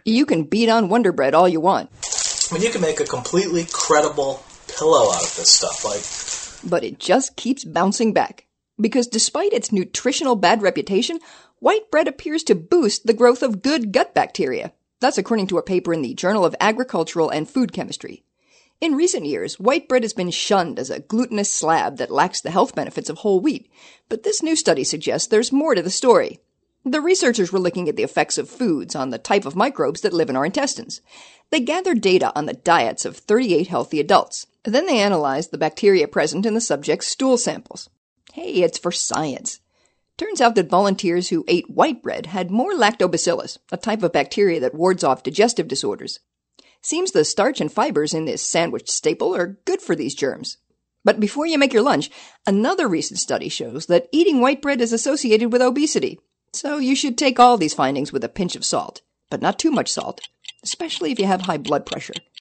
You can beat on Wonder Bread all you want. I mean, you can make a completely credible pillow out of this stuff, But it just keeps bouncing back. Because despite its nutritional bad reputation, white bread appears to boost the growth of good gut bacteria. That's according to a paper in the Journal of Agricultural and Food Chemistry. In recent years, white bread has been shunned as a glutinous slab that lacks the health benefits of whole wheat, but this new study suggests there's more to the story. The researchers were looking at the effects of foods on the type of microbes that live in our intestines. They gathered data on the diets of 38 healthy adults. Then they analyzed the bacteria present in the subjects' stool samples. Hey, it's for science. Turns out that volunteers who ate white bread had more lactobacillus, a type of bacteria that wards off digestive disorders. Seems the starch and fibers in this sandwich staple are good for these germs. But before you make your lunch, another recent study shows that eating white bread is associated with obesity. So you should take all these findings with a pinch of salt, but not too much salt, especially if you have high blood pressure.